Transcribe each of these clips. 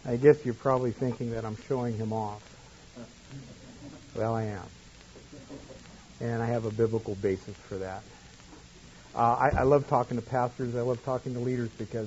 I guess you're probably thinking that I'm showing him off. Well, I am. And I have a biblical basis for that. I love talking to pastors. I love talking to leaders because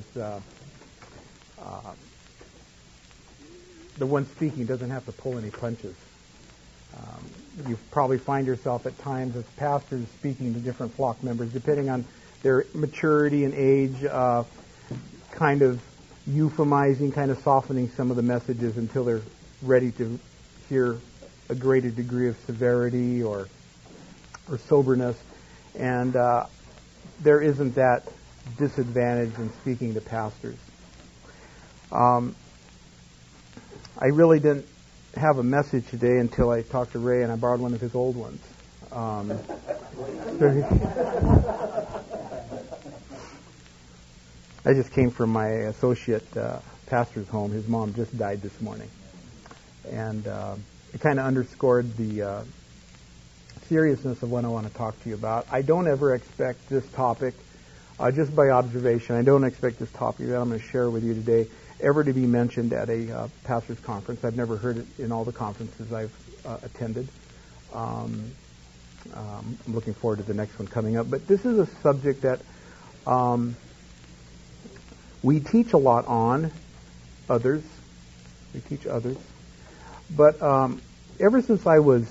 the one speaking doesn't have to pull any punches. You probably find yourself at times as pastors speaking to different flock members, depending on their maturity and age, kind of euphemizing, kind of softening some of the messages until they're ready to hear a greater degree of severity or soberness. And there isn't that disadvantage in speaking to pastors. I really didn't have a message today until I talked to Ray and I borrowed one of his old ones. I just came from my associate pastor's home. His mom just died this morning. And it kind of underscored the seriousness of what I want to talk to you about. I don't ever expect this topic, just by observation, I don't expect this topic that I'm going to share with you today ever to be mentioned at a pastor's conference. I've never heard it in all the conferences I've attended. I'm looking forward to the next one coming up. But this is a subject that we teach a lot on others. We teach others. But ever since I was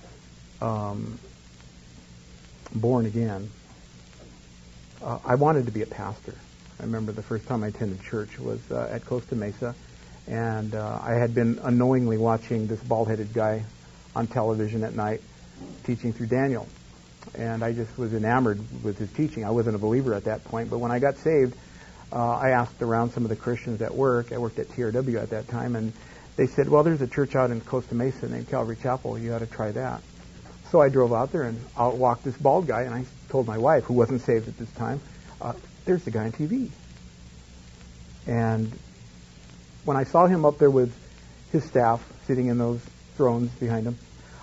born again, I wanted to be a pastor. I remember the first time I attended church was at Costa Mesa, and I had been unknowingly watching this bald-headed guy on television at night teaching through Daniel, and I just was enamored with his teaching. I wasn't a believer at that point, but when I got saved, I asked around some of the Christians at work. I worked at TRW at that time, and they said, well, there's a church out in Costa Mesa named Calvary Chapel. You ought to try that. So I drove out there and outwalked this bald guy, and I told my wife, who wasn't saved at this time, there's the guy on TV. And when I saw him up there with his staff sitting in those thrones behind him,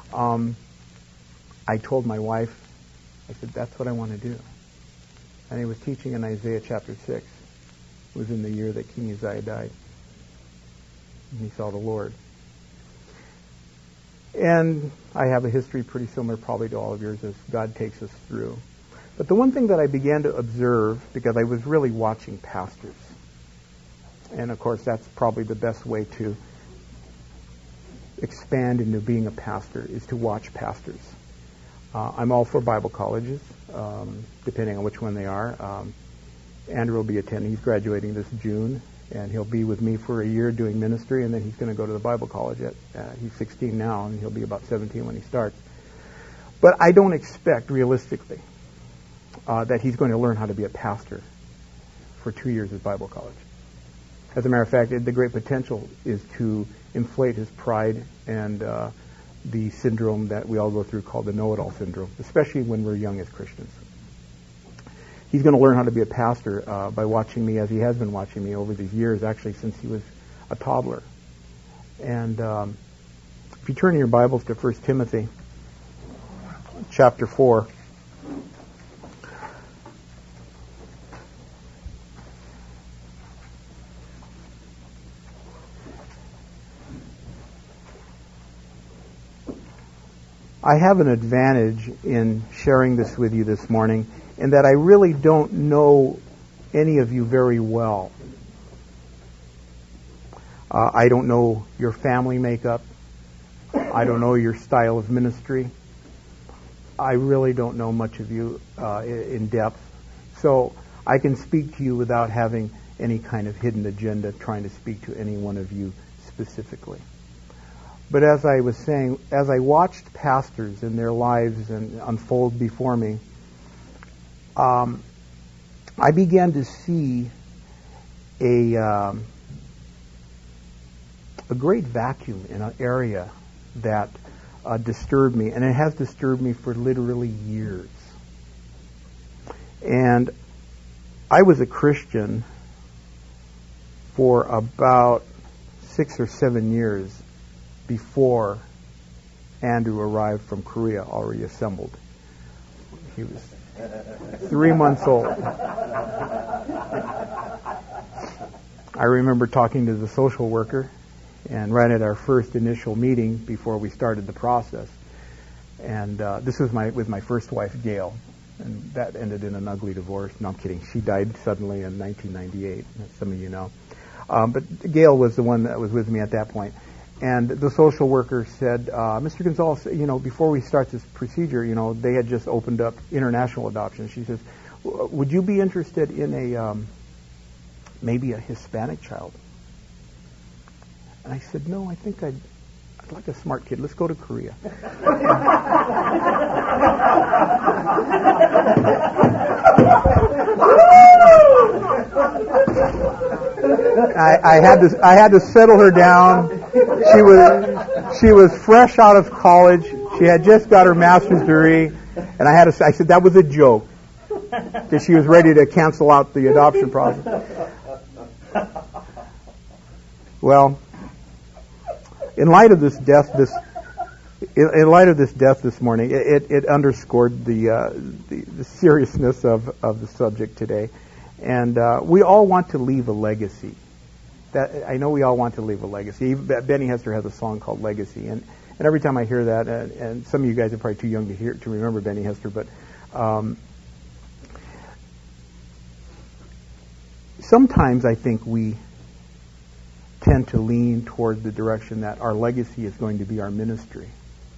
I told my wife, I said, that's what I want to do. And he was teaching in Isaiah chapter 6. It was in the year that King Uzziah died. And he saw the Lord. And I have a history pretty similar probably to all of yours as God takes us through. But the one thing that I began to observe, because I was really watching pastors, and of course that's probably the best way to expand into being a pastor, is to watch pastors. I'm all for Bible colleges, depending on which one they are. Andrew will be attending. He's graduating this June, and he'll be with me for a year doing ministry, and then he's going to go to the Bible college. He's 16 now, and he'll be about 17 when he starts. But I don't expect, realistically, that he's going to learn how to be a pastor for 2 years at Bible college. As a matter of fact, the great potential is to inflate his pride and the syndrome that we all go through called the know-it-all syndrome, especially when we're young as Christians. He's going to learn how to be a pastor by watching me, as he has been watching me over these years, actually since he was a toddler. And if you turn in your Bibles to 1 Timothy chapter 4, I have an advantage in sharing this with you this morning in that I really don't know any of you very well. I don't know your family makeup. I don't know your style of ministry. I really don't know much of you in depth. So I can speak to you without having any kind of hidden agenda trying to speak to any one of you specifically. But as I was saying, as I watched pastors and their lives unfold before me, I began to see a great vacuum in an area that disturbed me, and it has disturbed me for literally years. And I was a Christian for about 6 or 7 years before Andrew arrived from Korea, already assembled. He was 3 months old. I remember talking to the social worker, and right at our first initial meeting before we started the process, and this was with my first wife, Gail, and that ended in an ugly divorce. No, I'm kidding. She died suddenly in 1998, as some of you know. But Gail was the one that was with me at that point. And the social worker said, Mr. Gonzalez, before we start this procedure, they had just opened up international adoption. She says, would you be interested in maybe a Hispanic child? And I said, no, I think I'd like a smart kid. Let's go to Korea. I had to settle her down. She was fresh out of college. She had just got her master's degree, and I said that was a joke, because she was ready to cancel out the adoption process. Well, in light of this death this morning, it underscored the seriousness of the subject today, and we all want to leave a legacy. I know we all want to leave a legacy. Benny Hester has a song called "Legacy," and every time I hear that, and some of you guys are probably too young to remember Benny Hester, but sometimes I think we tend to lean toward the direction that our legacy is going to be our ministry.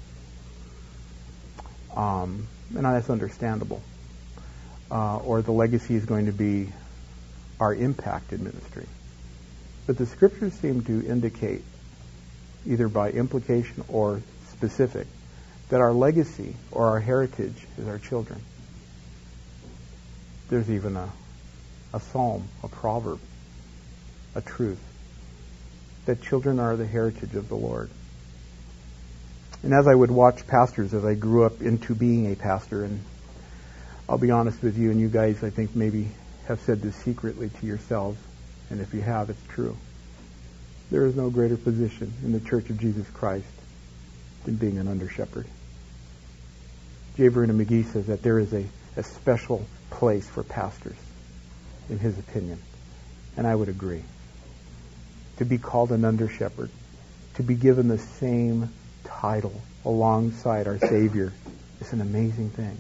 And that's understandable. Or the legacy is going to be our impact in ministry. But the scriptures seem to indicate, either by implication or specific, that our legacy or our heritage is our children. There's even a psalm, a proverb, a truth, that children are the heritage of the Lord. And as I would watch pastors, as I grew up into being a pastor, and I'll be honest with you, and you guys, I think, maybe have said this secretly to yourselves, and if you have, it's true. There is no greater position in the Church of Jesus Christ than being an under-shepherd. J. Vernon McGee says that there is a special place for pastors, in his opinion, and I would agree. To be called an under-shepherd, to be given the same title alongside our Savior, is an amazing thing.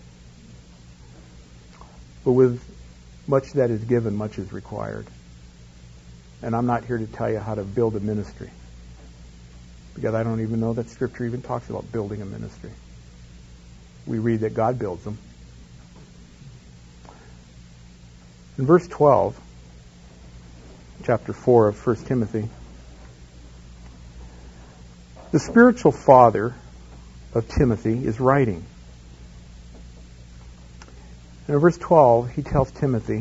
But with much that is given, much is required. And I'm not here to tell you how to build a ministry, because I don't even know that Scripture even talks about building a ministry. We read that God builds them. In verse 12, chapter 4 of 1 Timothy, the spiritual father of Timothy is writing. And in verse 12, he tells Timothy,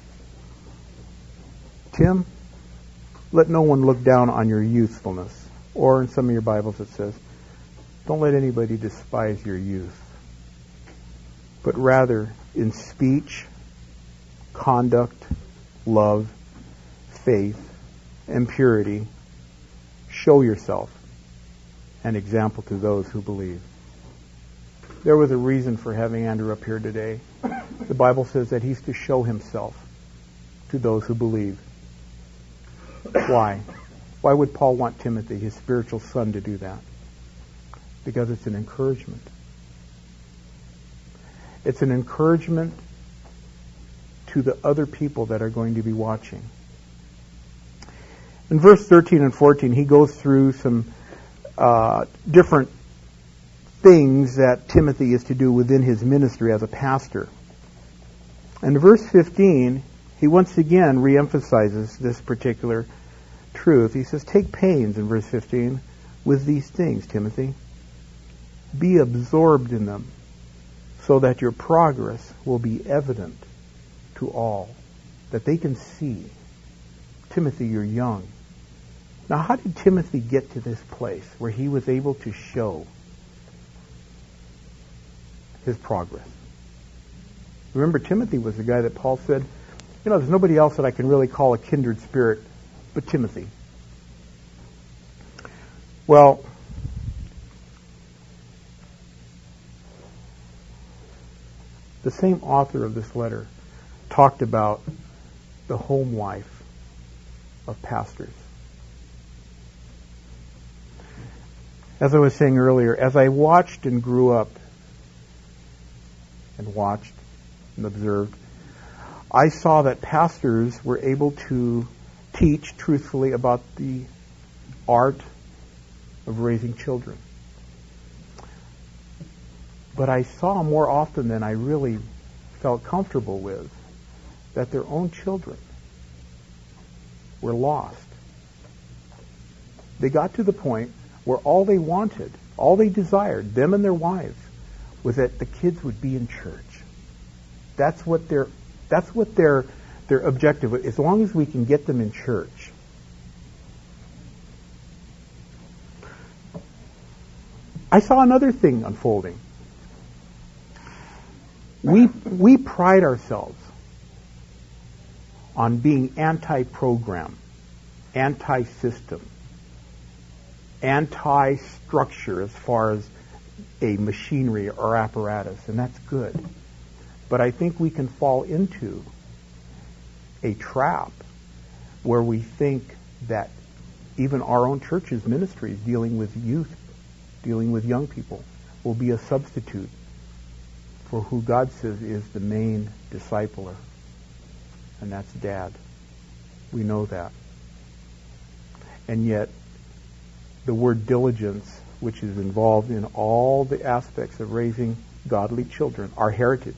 Tim, let no one look down on your youthfulness. Or in some of your Bibles it says, don't let anybody despise your youth, but rather in speech, conduct, love, faith, and purity, show yourself an example to those who believe. There was a reason for having Andrew up here today. The Bible says that he's to show himself to those who believe. Why? Why would Paul want Timothy, his spiritual son, to do that? Because it's an encouragement. It's an encouragement to the other people that are going to be watching. In verse 13 and 14, he goes through some different things that Timothy is to do within his ministry as a pastor. And in verse 15, he once again reemphasizes this particular truth. He says, take pains, in verse 15, with these things, Timothy. Be absorbed in them, so that your progress will be evident to all, that they can see. Timothy, you're young. Now, how did Timothy get to this place where he was able to show his progress? Remember, Timothy was the guy that Paul said, there's nobody else that I can really call a kindred spirit but Timothy. Well, the same author of this letter talked about the home life of pastors. As I was saying earlier, as I watched and grew up and watched and observed, I saw that pastors were able to teach truthfully about the art of raising children. But I saw more often than I really felt comfortable with that their own children were lost. They got to the point where all they wanted, all they desired, them and their wives, was that the kids would be in church. That's what their objective was, as long as we can get them in church. I saw another thing unfolding. We pride ourselves on being anti-program, anti-system, anti-structure as far as a machinery or apparatus, and that's good. But I think we can fall into a trap where we think that even our own church's ministries dealing with youth, dealing with young people, will be a substitute for who God says is the main discipler, and that's Dad. We know that. And yet, the word diligence, which is involved in all the aspects of raising godly children, our heritage,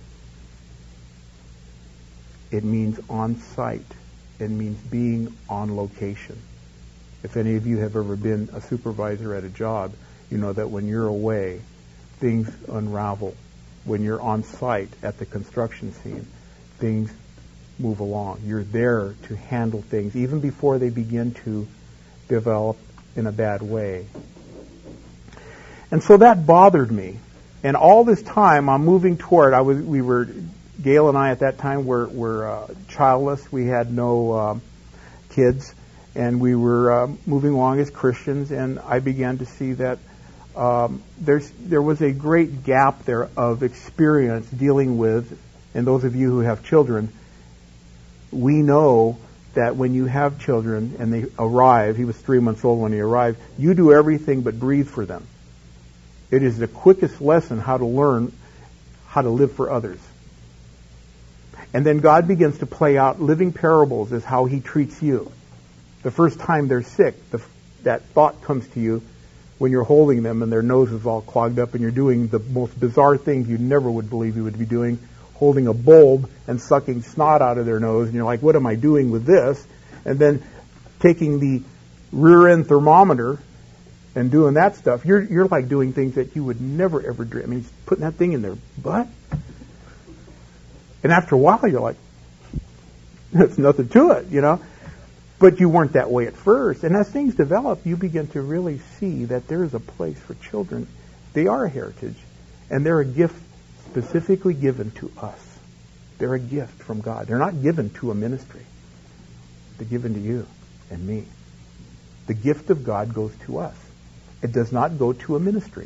it means on site. It means being on location. If any of you have ever been a supervisor at a job, you know that when you're away, things unravel. When you're on site at the construction scene, things move along. You're there to handle things even before they begin to develop in a bad way. And so that bothered me. And all this time, I'm moving toward, Gail and I at that time were childless. We had no kids. And we were moving along as Christians. And I began to see that there was a great gap there of experience dealing with, and those of you who have children, we know that when you have children and they arrive, he was 3 months old when he arrived, you do everything but breathe for them. It is the quickest lesson how to learn how to live for others. And then God begins to play out living parables as how he treats you. The first time they're sick, that thought comes to you when you're holding them and their nose is all clogged up and you're doing the most bizarre things you never would believe you would be doing, holding a bulb and sucking snot out of their nose, and you're like, what am I doing with this? And then taking the rear end thermometer and doing that stuff. You're like doing things that you would never ever dream. I mean, putting that thing in their butt. And after a while, you're like, there's nothing to it, you know. But you weren't that way at first. And as things develop, you begin to really see that there is a place for children. They are a heritage, and they're a gift specifically given to us. They're a gift from God. They're not given to a ministry. They're given to you and me. The gift of God goes to us. It does not go to a ministry.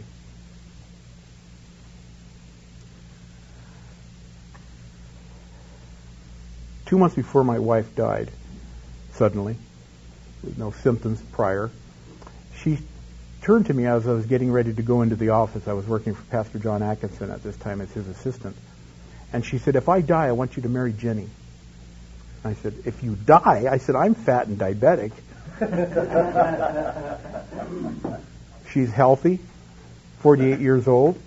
Two months before my wife died, suddenly, with no symptoms prior, she turned to me as I was getting ready to go into the office. I was working for Pastor John Atkinson at this time as his assistant. And she said, if I die, I want you to marry Jenny. I said, if you die? I said, I'm fat and diabetic. She's healthy, 48 years old.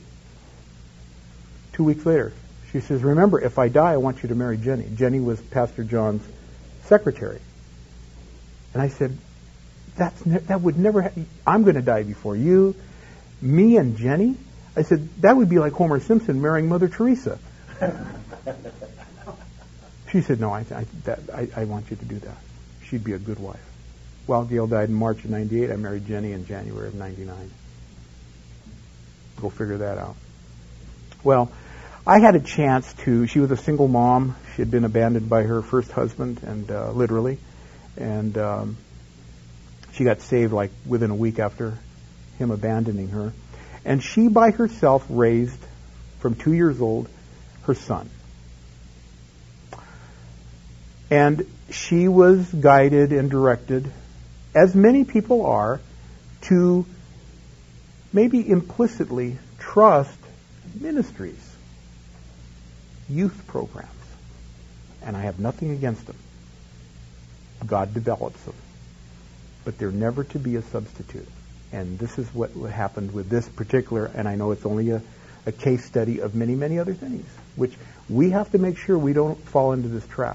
2 weeks later, she says, remember, if I die, I want you to marry Jenny. Jenny was Pastor John's secretary. And I said, that would never happen. I'm going to die before you. Me and Jenny? I said, that would be like Homer Simpson marrying Mother Teresa. She said, no, I want you to do that. She'd be a good wife. Well, Gail died in March of 98. I married Jenny in January of 99. Go figure that out. Well, I had a chance she was a single mom. She had been abandoned by her first husband, and literally. And she got saved like within a week after him abandoning her. And she by herself raised, from 2 years old, her son. And she was guided and directed, as many people are, to maybe implicitly trust ministries, youth programs. And I have nothing against them. God develops them. But they're never to be a substitute. And this is what happened with this particular, and I know it's only a case study of many, many other things, which we have to make sure we don't fall into this trap.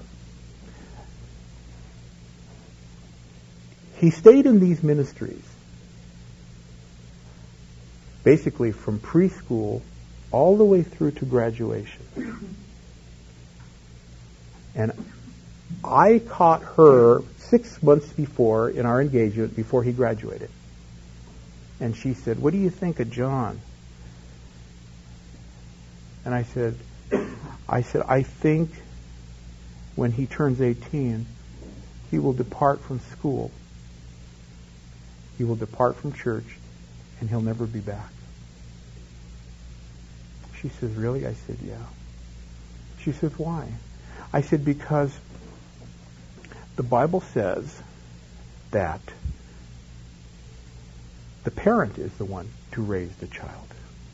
He stayed in these ministries basically from preschool all the way through to graduation. And I caught her 6 months before in our engagement, before he graduated. And she said, "What do you think of John?" And I said, I think when he turns 18, he will depart from school. He will depart from church, and he'll never be back. She says, "Really?" I said, "Yeah." She says, "Why?" I said, "Because the Bible says that the parent is the one to raise the child."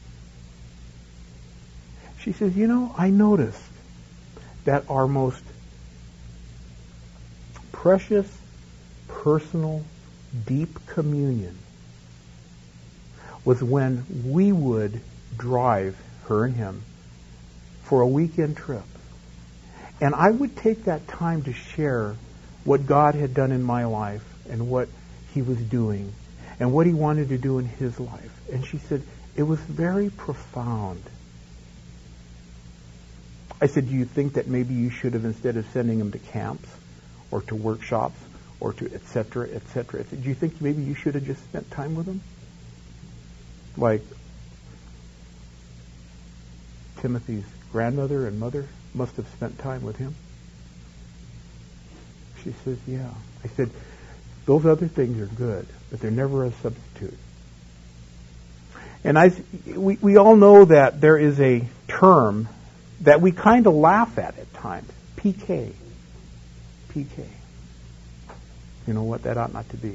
She says, "I noticed that our most precious, personal, deep communion was when we would drive, her and him, for a weekend trip. And I would take that time to share what God had done in my life and what he was doing and what he wanted to do in his life." And she said, "It was very profound." I said, "Do you think that maybe you should have, instead of sending him to camps or to workshops or to et cetera, do you think maybe you should have just spent time with him? Like Timothy's grandmother and mother must have spent time with him?" She says, "Yeah." I said, "Those other things are good, but they're never a substitute." And we all know that there is a term that we kind of laugh at times, PK. PK. You know what? That ought not to be.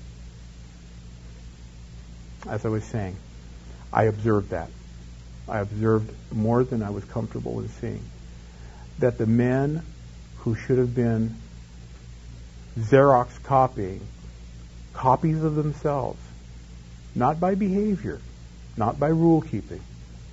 As I was saying, I observed that. I observed more than I was comfortable with seeing. That the men who should have been Xerox copying copies of themselves, not by behavior, not by rule keeping,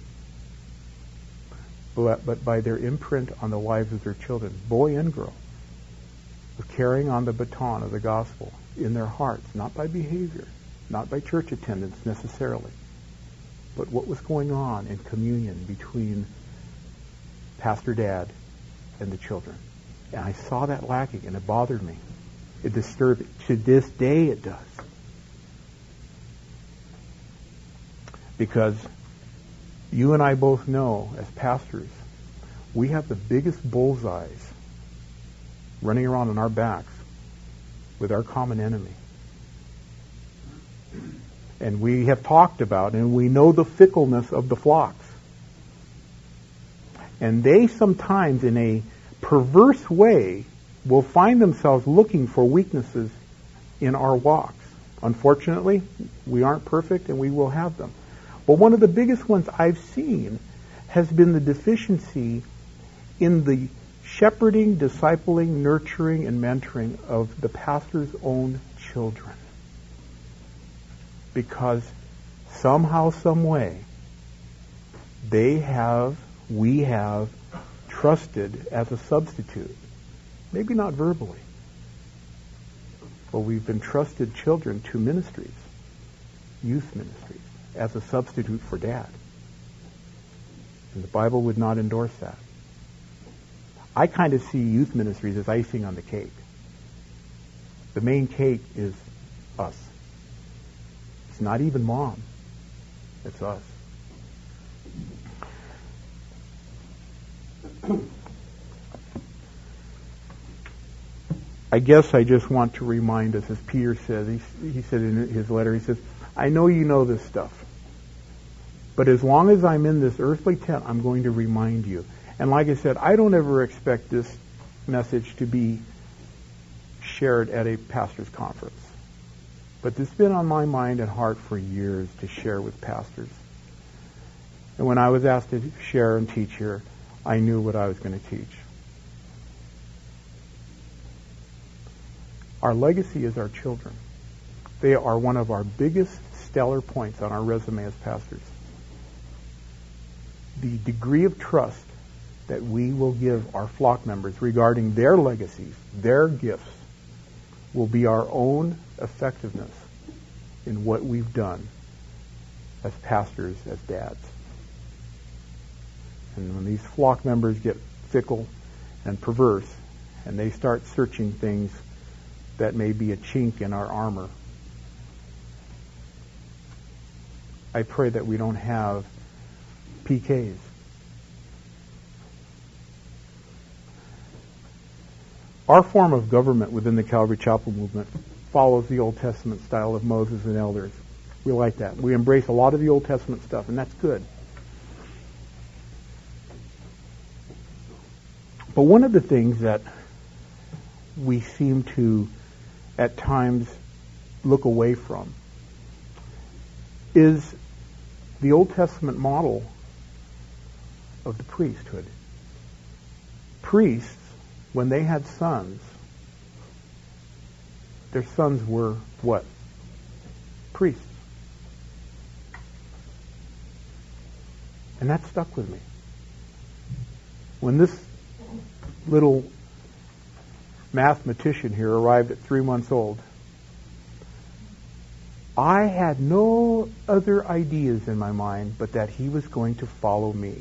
but by their imprint on the lives of their children, boy and girl, of carrying on the baton of the gospel in their hearts, not by behavior, not by church attendance necessarily, but what was going on in communion between Pastor Dad and the children. And I saw that lacking, and it bothered me. It disturbed me. To this day it does. Because you and I both know, as pastors, we have the biggest bullseyes running around on our backs with our common enemy. And we have talked about, and we know the fickleness of the flocks. And they sometimes, in a perverse way, will find themselves looking for weaknesses in our walks. Unfortunately, we aren't perfect, and we will have them. But one of the biggest ones I've seen has been the deficiency in the shepherding, discipling, nurturing, and mentoring of the pastor's own children. Because somehow, some way, we have trusted as a substitute. Maybe not verbally, but we've been trusted children to ministries, youth ministries, as a substitute for dad. And the Bible would not endorse that. I kind of see youth ministries as icing on the cake. The main cake is us. It's not even mom. It's us. I guess I just want to remind us, as Peter says, he said in his letter, he says, "I know you know this stuff, but as long as I'm in this earthly tent, I'm going to remind you." And like I said, I don't ever expect this message to be shared at a pastor's conference. But it's been on my mind and heart for years to share with pastors. And when I was asked to share and teach here, I knew what I was going to teach. Our legacy is our children. They are one of our biggest stellar points on our resume as pastors. The degree of trust that we will give our flock members regarding their legacies, their gifts, will be our own effectiveness in what we've done as pastors, as dads. And when these flock members get fickle and perverse, and they start searching things that may be a chink in our armor, I pray that we don't have PKs. Our form of government within the Calvary Chapel movement follows the Old Testament style of Moses and elders. We like that. We embrace a lot of the Old Testament stuff, and that's good. But one of the things that we seem to, at times, look away from is the Old Testament model of the priesthood. Priests, when they had sons, their sons were what? Priests. And that stuck with me. When this little mathematician here arrived at 3 months old, I had no other ideas in my mind but that he was going to follow me.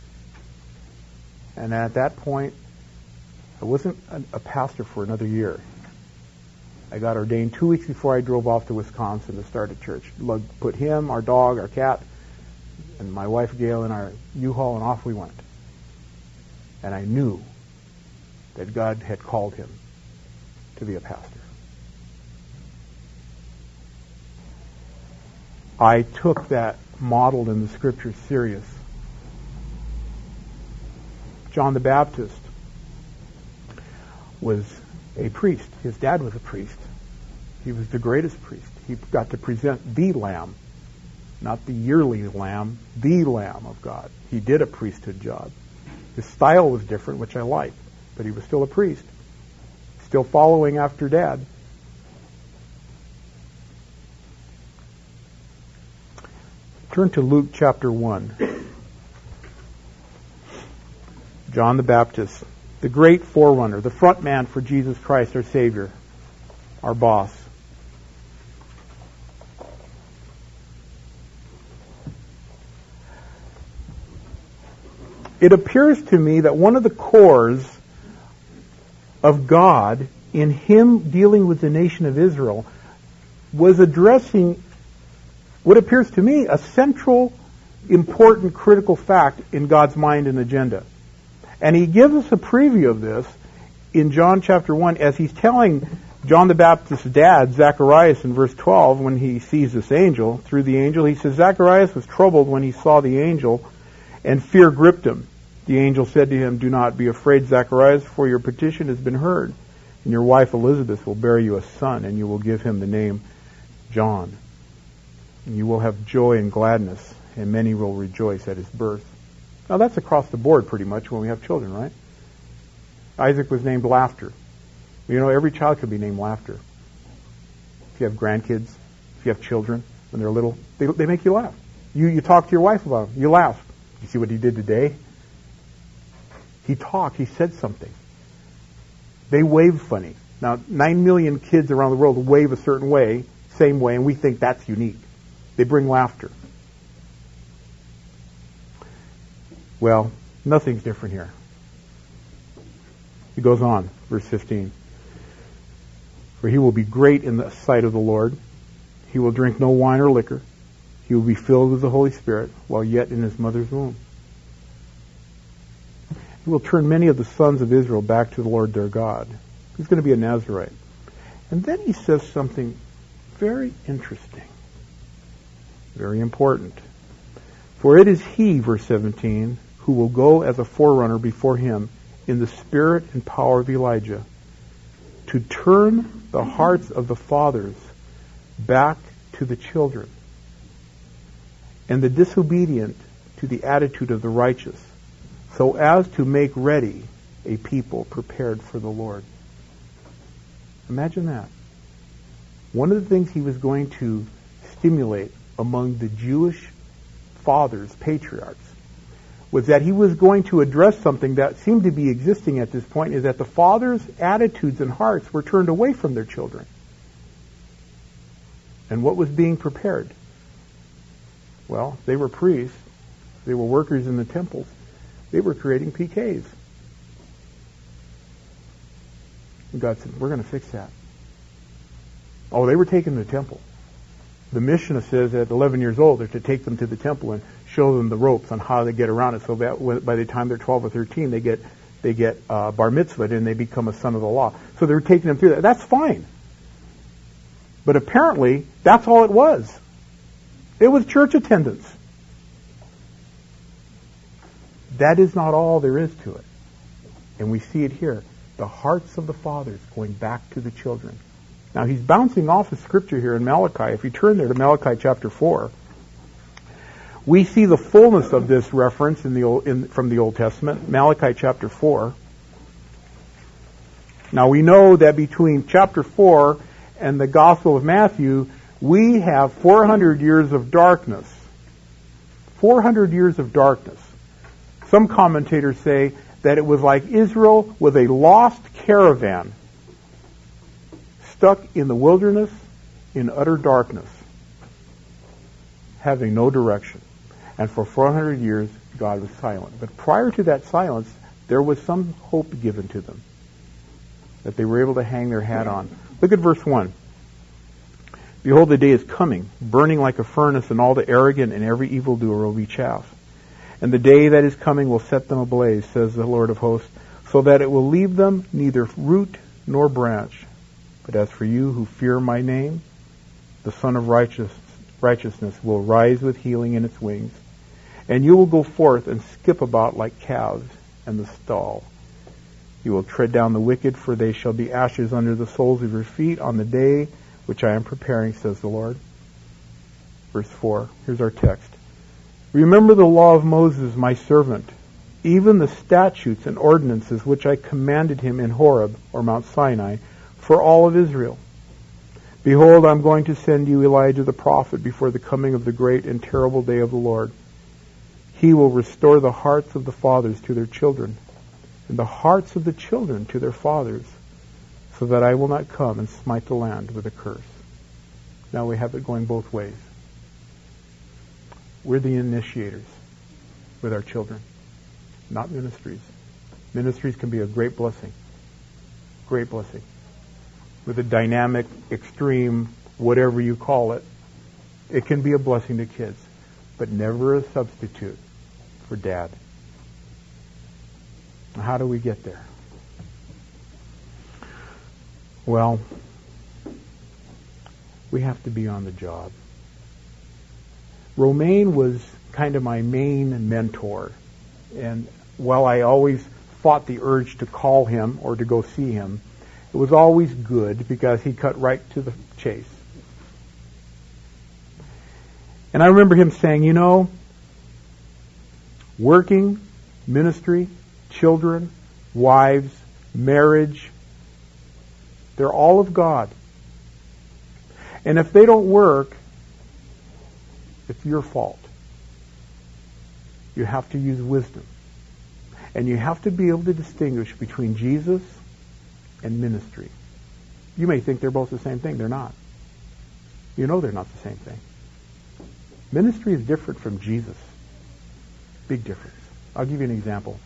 And at that point, I wasn't a pastor for another year. I got ordained 2 weeks before I drove off to Wisconsin to start a church. Put him, our dog, our cat, and my wife Gail in our U-Haul, and off we went. And I knew that God had called him to be a pastor. I took that modeled in the Scriptures serious. John the Baptist was a priest. His dad was a priest. He was the greatest priest. He got to present the Lamb, not the yearly Lamb, the Lamb of God. He did a priesthood job. His style was different, which I liked, but he was still a priest, still following after Dad. Turn to Luke chapter 1. John the Baptist, the great forerunner, the front man for Jesus Christ, our Savior, our boss. It appears to me that one of the cores of God in him dealing with the nation of Israel was addressing what appears to me a central, important, critical fact in God's mind and agenda. And he gives us a preview of this in John chapter 1 as he's telling John the Baptist's dad, Zacharias, in verse 12, when he sees this angel, through the angel, he says, Zacharias was troubled when he saw the angel, and fear gripped him. The angel said to him, do not be afraid, Zacharias, for your petition has been heard, and your wife Elizabeth will bear you a son, and you will give him the name John. And you will have joy and gladness, and many will rejoice at his birth. Now that's across the board pretty much when we have children, right? Isaac was named Laughter. You know, every child could be named Laughter. If you have grandkids, if you have children, when they're little, they make you laugh. You talk to your wife about them, you laugh. You see what he did today? He talked, he said something. They wave funny. Now, 9 million kids around the world wave a certain way, same way, and we think that's unique. They bring laughter. Well, nothing's different here. He goes on, verse 15. For he will be great in the sight of the Lord. He will drink no wine or liquor. He will be filled with the Holy Spirit while yet in his mother's womb. He will turn many of the sons of Israel back to the Lord their God. He's going to be a Nazirite. And then he says something very interesting, very important. For it is he, verse 17, who will go as a forerunner before him in the spirit and power of Elijah, to turn the hearts of the fathers back to the children, and the disobedient to the attitude of the righteous, so as to make ready a people prepared for the Lord. Imagine that. One of the things he was going to stimulate among the Jewish fathers, patriarchs, was that he was going to address something that seemed to be existing at this point, is that the fathers' attitudes and hearts were turned away from their children. And what was being prepared? Well, they were priests. They were workers in the temples. They were creating PKs. And God said, we're going to fix that. Oh, they were taken to the temple. The Mishnah says at 11 years old, they're to take them to the temple and show them the ropes on how they get around it, so that by the time they're 12 or 13, they get bar mitzvahed and they become a son of the law. So they're taking them through that. That's fine. But apparently, that's all it was. It was church attendance. That is not all there is to it. And we see it here. The hearts of the fathers going back to the children. Now, he's bouncing off of Scripture here in Malachi. If you turn there to Malachi chapter 4, we see the fullness of this reference from the Old Testament, Malachi chapter 4. Now, we know that between chapter 4 and the Gospel of Matthew, we have 400 years of darkness. 400 years of darkness. Some commentators say that it was like Israel with a lost caravan stuck in the wilderness in utter darkness, having no direction. And for 400 years, God was silent. But prior to that silence, there was some hope given to them that they were able to hang their hat on. Look at verse 1. Behold, the day is coming, burning like a furnace, and all the arrogant and every evildoer will be chaff. And the day that is coming will set them ablaze, says the Lord of hosts, so that it will leave them neither root nor branch. But as for you who fear my name, the Son of Righteousness will rise with healing in its wings. And you will go forth and skip about like calves in the stall. You will tread down the wicked, for they shall be ashes under the soles of your feet on the day which I am preparing, says the Lord. Verse 4, here's our text. Remember the law of Moses, my servant, even the statutes and ordinances which I commanded him in Horeb, or Mount Sinai, for all of Israel. Behold, I'm going to send you Elijah the prophet before the coming of the great and terrible day of the Lord. He will restore the hearts of the fathers to their children, and the hearts of the children to their fathers, so that I will not come and smite the land with a curse. Now we have it going both ways. We're the initiators with our children, not ministries. Ministries can be a great blessing. Great blessing. With a dynamic, extreme, whatever you call it, it can be a blessing to kids, but never a substitute for dad. How do we get there? Well, we have to be on the job. Romaine was kind of my main mentor, and while I always fought the urge to call him or to go see him, it was always good because he cut right to the chase. And I remember him saying, you know, working, ministry, children, wives, marriage, they're all of God. And if they don't work, it's your fault. You have to use wisdom. And you have to be able to distinguish between Jesus and ministry. You may think they're both the same thing. They're not. You know they're not the same thing. Ministry is different from Jesus. Big difference. I'll give you an example.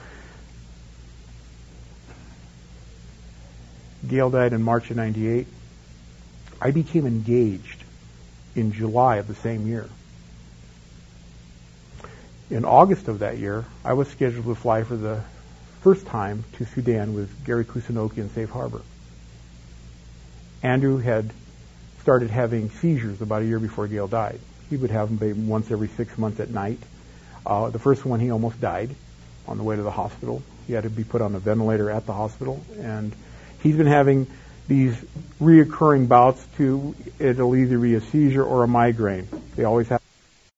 Gail died in March of 98. I became engaged in July of the same year. In August of that year, I was scheduled to fly for the first time to Sudan with Gary Kusanoki in Safe Harbor. Andrew had started having seizures about a year before Gail died. He would have them once every 6 months at night. The first one, he almost died on the way to the hospital. He had to be put on a ventilator at the hospital, and he's been having these reoccurring bouts. It'll either be a seizure or a migraine. They always have